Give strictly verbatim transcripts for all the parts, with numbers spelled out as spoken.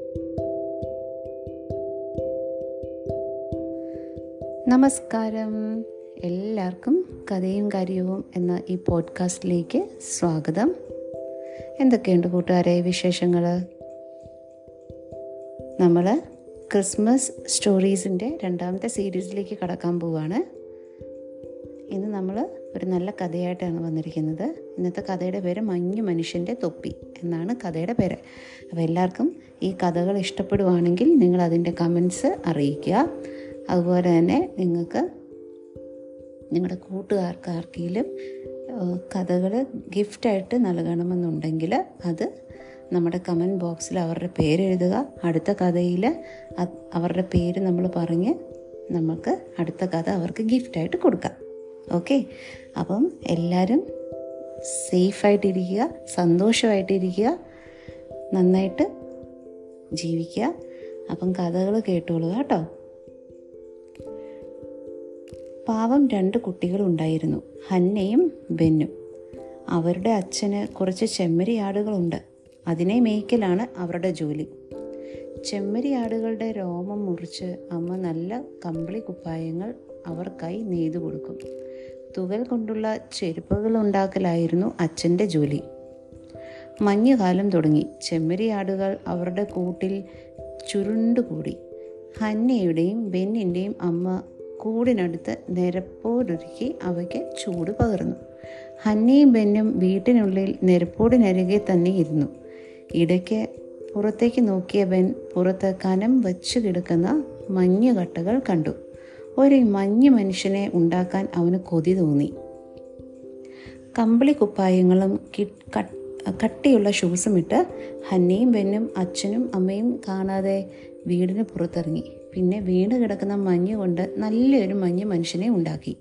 നമസ്കാരം, എല്ലാവർക്കും കഥയും കാര്യവും എന്ന ഈ പോഡ്കാസ്റ്റിലേക്ക് സ്വാഗതം. എന്തൊക്കെയുണ്ട് കൂട്ടുകാരെ വിശേഷങ്ങൾ? നമ്മൾ ക്രിസ്മസ് സ്റ്റോറീസിൻ്റെ രണ്ടാമത്തെ സീരീസിലേക്ക് കടക്കാൻ പോവുകയാണ്. ഇന്ന് നമ്മൾ ഒരു നല്ല കഥയായിട്ടാണ് വന്നിരിക്കുന്നത്. ഇന്നത്തെ കഥയുടെ പേര് മഞ്ഞു മനുഷ്യൻ്റെ തൊപ്പി എന്നാണ് കഥയുടെ പേര്. അപ്പോൾ എല്ലാവർക്കും ഈ കഥകൾ ഇഷ്ടപ്പെടുവാണെങ്കിൽ നിങ്ങൾ അതിൻ്റെ കമൻസ് അറിയിക്കുക. അതുപോലെ തന്നെ നിങ്ങൾക്ക് നിങ്ങളുടെ കൂട്ടുകാർക്ക് ആർക്കെങ്കിലും കഥകൾ ഗിഫ്റ്റായിട്ട് നൽകണമെന്നുണ്ടെങ്കിൽ അത് നമ്മുടെ കമൻറ്റ് ബോക്സിൽ അവരുടെ പേര് എഴുതുക. അടുത്ത കഥയിൽ അവരുടെ പേര് നമ്മൾ പറഞ്ഞ് നമുക്ക് അടുത്ത കഥ അവർക്ക് ഗിഫ്റ്റായിട്ട് കൊടുക്കാം. ഓക്കെ, അപ്പം എല്ലാവരും സേഫായിട്ടിരിക്കുക, സന്തോഷമായിട്ടിരിക്കുക, നന്നായിട്ട് ജീവിക്കുക. അപ്പം കഥകൾ കേട്ടോളുക കേട്ടോ. പാവം രണ്ട് കുട്ടികളുണ്ടായിരുന്നു, ഹന്നയും ബെന്നും. അവരുടെ അച്ഛന് കുറച്ച് ചെമ്മരിയാടുകളുണ്ട്. അതിനെ മേയ്ക്കലാണ് അവരുടെ ജോലി. ചെമ്മരിയാടുകളുടെ രോമം മുറിച്ച് അമ്മ നല്ല കമ്പിളി കുപ്പായങ്ങൾ അവർക്കായി നെയ്തു കൊടുക്കും. തുകൽ കൊണ്ടുള്ള ചെരുപ്പുകൾ ഉണ്ടാക്കലായിരുന്നു അച്ഛൻ്റെ ജോലി. മഞ്ഞുകാലം തുടങ്ങി. ചെമ്മരിയാടുകൾ അവരുടെ കൂട്ടിൽ ചുരുണ്ടുകൂടി. ഹന്നയുടെയും ബെന്നിൻ്റെയും അമ്മ കൂടിനടുത്ത് നിരപ്പോടൊരുക്കി അവയ്ക്ക് ചൂട് പകർന്നു. ഹന്നയും ബെന്നും വീട്ടിനുള്ളിൽ നിരപ്പോടിനരികെ തന്നെ ഇരുന്നു. ഇടയ്ക്ക് പുറത്തേക്ക് നോക്കിയ ബെൻ പുറത്ത് കനം വച്ചു കിടക്കുന്ന മഞ്ഞുകട്ടകൾ കണ്ടു. ഒരു മഞ്ഞു മനുഷ്യനെ ഉണ്ടാക്കാൻ അവന് കൊതി തോന്നി. കമ്പിളി കുപ്പായങ്ങളും കട്ടിയുള്ള ഷൂസും ഇട്ട് ഹന്നയും ബെന്നും അച്ഛനും അമ്മയും കാണാതെ വീടിന് പുറത്തിറങ്ങി. പിന്നെ വീണ് കിടക്കുന്ന മഞ്ഞ് കൊണ്ട് നല്ലൊരു മഞ്ഞ് മനുഷ്യനെ ഉണ്ടാക്കി.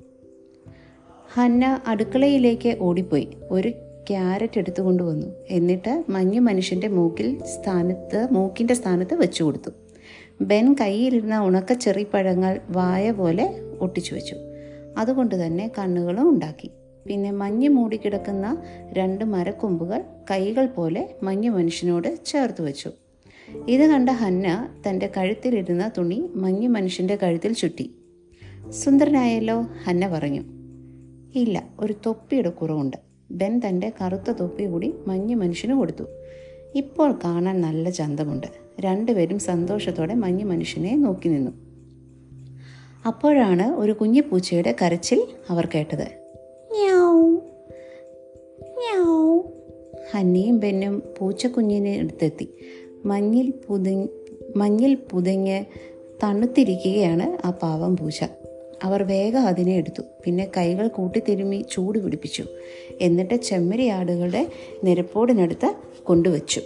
ഹന്ന അടുക്കളയിലേക്ക് ഓടിപ്പോയി ഒരു ക്യാരറ്റ് എടുത്തു കൊണ്ടുവന്നു. എന്നിട്ട് മഞ്ഞ് മനുഷ്യൻ്റെ മൂക്കിൽ സ്ഥാനത്ത് മൂക്കിൻ്റെ സ്ഥാനത്ത് വെച്ചു കൊടുത്തു. ബെൻ കയ്യിലിരുന്ന ഉണക്ക ചെറിപ്പഴങ്ങൾ വായ പോലെ ഒട്ടിച്ചു വെച്ചു. അതുകൊണ്ട് തന്നെ കണ്ണുകളും ഉണ്ടാക്കി. പിന്നെ മഞ്ഞ് മൂടിക്കിടക്കുന്ന രണ്ട് മരക്കൊമ്പുകൾ കൈകൾ പോലെ മഞ്ഞ് മനുഷ്യനോട് ചേർത്ത് വെച്ചു. ഇത് കണ്ട ഹന്ന തൻ്റെ കഴുത്തിലിരുന്ന തുണി മഞ്ഞ് മനുഷ്യൻ്റെ കഴുത്തിൽ ചുറ്റി. സുന്ദരനായല്ലോ, ഹന്ന പറഞ്ഞു. ഇല്ല, ഒരു തൊപ്പിയുടെ കുറവുണ്ട്. ബെൻ തൻ്റെ കറുത്ത തൊപ്പി കൂടി മഞ്ഞ് മനുഷ്യന് കൊടുത്തു. ഇപ്പോൾ കാണാൻ നല്ല ചന്തമുണ്ട്. രണ്ടുപേരും സന്തോഷത്തോടെ മഞ്ഞ് മനുഷ്യനെ നോക്കി നിന്നു. അപ്പോഴാണ് ഒരു കുഞ്ഞു പൂച്ചയുടെ കരച്ചിൽ അവർ കേട്ടത്. മ്യാവ് മ്യാവ്. ഹന്നയും ബെന്നും പൂച്ചക്കുഞ്ഞിനെ അടുത്തെത്തി. മഞ്ഞിൽ പുതി മഞ്ഞിൽ പുതഞ്ഞ് തണുത്തിരിക്കുകയാണ് ആ പാവം പൂച്ച. അവർ വേഗം അതിനെ എടുത്തു. പിന്നെ കൈകൾ കൂട്ടിത്തിരുമ്മി ചൂട് പിടിപ്പിച്ചു. എന്നിട്ട് ചെമ്മരിയാടുകളുടെ നിരപ്പോടിനടുത്ത് കൊണ്ടുവച്ചു.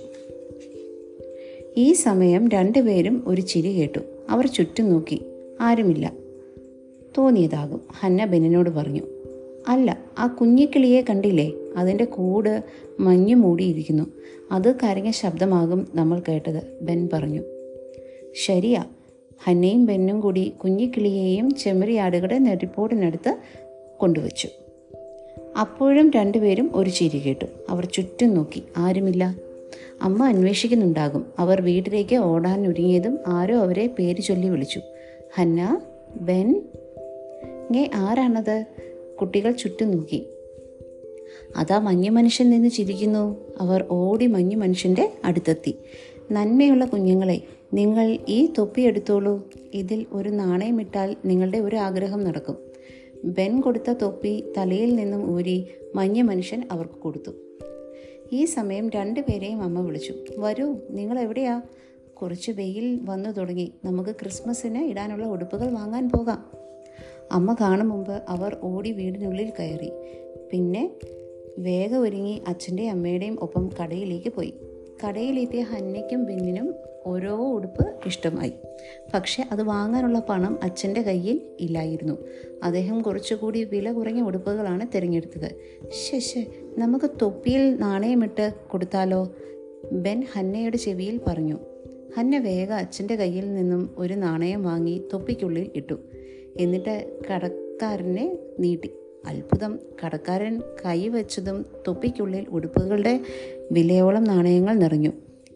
ഈ സമയം രണ്ടുപേരും ഒരു ചിരി കേട്ടു. അവർ ചുറ്റും നോക്കി. ആരുമില്ല. തോന്നിയതാകും, ഹന്ന ബെന്നിനോട് പറഞ്ഞു. അല്ല, ആ കുഞ്ഞിക്കിളിയെ കണ്ടില്ലേ? അതിൻ്റെ കൂട് മഞ്ഞു മൂടിയിരിക്കുന്നു. അത് കരഞ്ഞ ശബ്ദമാകും നമ്മൾ കേട്ടത്, ബെൻ പറഞ്ഞു. ശരിയാ. ഹന്നയും ബെന്നും കൂടി കുഞ്ഞിക്കിളിയെയും ചെമ്മരിയാടുകളുടെ നെരിപ്പോടിനടുത്ത് കൊണ്ടുവച്ചു. അപ്പോഴും രണ്ടുപേരും ഒരു ചിരി കേട്ടു. അവർ ചുറ്റും നോക്കി. ആരുമില്ല. അമ്മ അന്വേഷിക്കുന്നുണ്ടാകും. അവർ വീട്ടിലേക്ക് ഓടാൻ ഒരുങ്ങിയതും ആരോ അവരെ പേര് ചൊല്ലി വിളിച്ചു. Hannah, Ben. ഇങ്ങേ ആരാണത്? കുട്ടികൾ ചുറ്റും നോക്കി. അതാ മഞ്ഞു മനുഷ്യൻ നിന്ന് ചിരിക്കുന്നു. അവർ ഓടി മഞ്ഞു മനുഷ്യൻ്റെ അടുത്തെത്തി. നന്മയുള്ള കുഞ്ഞുങ്ങളെ, നിങ്ങൾ ഈ തൊപ്പി എടുത്തോളൂ. ഇതിൽ ഒരു നാണയമിട്ടാൽ നിങ്ങളുടെ ഒരു ആഗ്രഹം നടക്കും. ബെൻ കൊടുത്ത തൊപ്പി തലയിൽ നിന്നും ഊരി മഞ്ഞു മനുഷ്യൻ അവർക്ക് കൊടുത്തു. ഈ സമയം രണ്ടുപേരെയും അമ്മ വിളിച്ചു. വരൂ, നിങ്ങൾ എവിടെയാ? കുറച്ച് വെയിൽ വന്നു തുടങ്ങി. നമുക്ക് ക്രിസ്മസിന് ഇടാനുള്ള ഉടുപ്പുകൾ വാങ്ങാൻ പോകാം. അമ്മ കാണും മുമ്പ് അവർ ഓടി വീടിനുള്ളിൽ കയറി. പിന്നെ വേഗം ഒരുങ്ങി അച്ഛൻ്റെയും അമ്മയുടെയും ഒപ്പം കടയിലേക്ക് പോയി. കടയിലെത്തിയ ഹന്നയ്ക്കും ബെന്നിനും ഓരോ ഉടുപ്പ് ഇഷ്ടമായി. പക്ഷെ അത് വാങ്ങാനുള്ള പണം അച്ഛൻ്റെ കയ്യിൽ ഇല്ലായിരുന്നു. അദ്ദേഹം കുറച്ചുകൂടി വില കുറഞ്ഞ ഉടുപ്പുകളാണ് തിരഞ്ഞെടുത്തത്. ശേഷേ, നമുക്ക് തൊപ്പിയിൽ നാണയമിട്ട് കൊടുത്താലോ? ബെൻ ഹന്നയുടെ ചെവിയിൽ പറഞ്ഞു. ഹന്ന വേഗം അച്ഛൻ്റെ കയ്യിൽ നിന്നും ഒരു നാണയം വാങ്ങി തൊപ്പിക്കുള്ളിൽ ഇട്ടു. എന്നിട്ട് കടക്കാരനെ നീട്ടി. അത്ഭുതം! കടക്കാരൻ കൈ വെച്ചതും തൊപ്പിക്കുള്ളിൽ ഉടുപ്പുകളുടെ വിലയോളം നാണയങ്ങൾ നിറഞ്ഞു.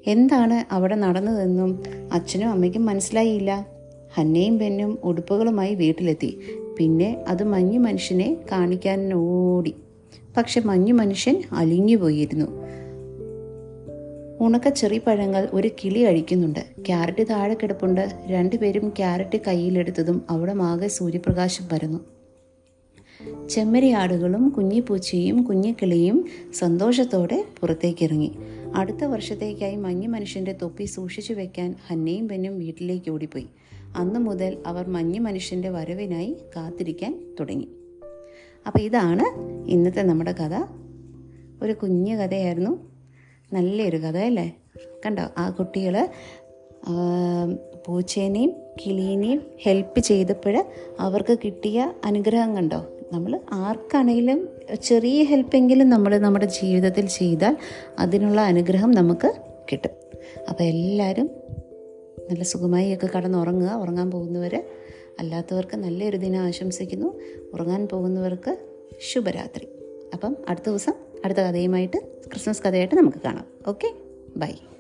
എന്താണ് അവിടെ നടന്നതെന്നും അച്ഛനും അമ്മയ്ക്കും മനസ്സിലായില്ല. ഹന്നയും ബെന്നും ഉടുപ്പുകളുമായി വീട്ടിലെത്തി. പിന്നെ അത് മഞ്ഞു മനുഷ്യനെ കാണിക്കാൻ ഓടി. പക്ഷെ മഞ്ഞു മനുഷ്യൻ അലിഞ്ഞു പോയിരുന്നു. ഉണക്ക ചെറിപ്പഴങ്ങൾ ഒരു കിളി കഴിക്കുന്നുണ്ട്. ക്യാരറ്റ് താഴെ കിടപ്പുണ്ട്. രണ്ടുപേരും ക്യാരറ്റ് കയ്യിലെടുത്തതും അവിടെ ആകെ സൂര്യപ്രകാശം പരന്നു. ചെമ്മരിയാടുകളും കുഞ്ഞിപ്പൂച്ചയും കുഞ്ഞിക്കിളിയും സന്തോഷത്തോടെ പുറത്തേക്കിറങ്ങി. അടുത്ത വർഷത്തേക്കായി മഞ്ഞു മനുഷ്യൻ്റെ തൊപ്പി സൂക്ഷിച്ചു വെക്കാൻ ഹന്നയും ബെന്നും വീട്ടിലേക്ക് ഓടിപ്പോയി. അന്നു മുതൽ അവർ മഞ്ഞു മനുഷ്യൻ്റെ വരവിനായി കാത്തിരിക്കാൻ തുടങ്ങി. അപ്പോൾ ഇതാണ് ഇന്നത്തെ നമ്മുടെ കഥ. ഒരു കുഞ്ഞു കഥയായിരുന്നു. നല്ലൊരു കഥ അല്ലേ? കണ്ടോ, ആ കുട്ടികൾ പൂച്ചേനെയും കിളീനെയും ഹെൽപ്പ് ചെയ്തപ്പോൾ അവർക്ക് കിട്ടിയ അനുഗ്രഹം കണ്ടോ. നമ്മൾ ആർക്കാണെങ്കിലും ചെറിയ ഹെൽപ്പെങ്കിലും നമ്മൾ നമ്മുടെ ജീവിതത്തിൽ ചെയ്താൽ അതിനുള്ള അനുഗ്രഹം നമുക്ക് കിട്ടും. അപ്പോൾ എല്ലാവരും നല്ല സുഖമായി ഒക്കെ കടന്നുറങ്ങുക. ഉറങ്ങാൻ പോകുന്നവർ, അല്ലാത്തവർക്ക് നല്ലൊരു ദിനം ആശംസിക്കുന്നു. ഉറങ്ങാൻ പോകുന്നവർക്ക് ശുഭരാത്രി. അപ്പം അടുത്ത ദിവസം അടുത്ത കഥയുമായിട്ട്, ക്രിസ്മസ് കഥയായിട്ട് നമുക്ക് കാണാം. Okay, by.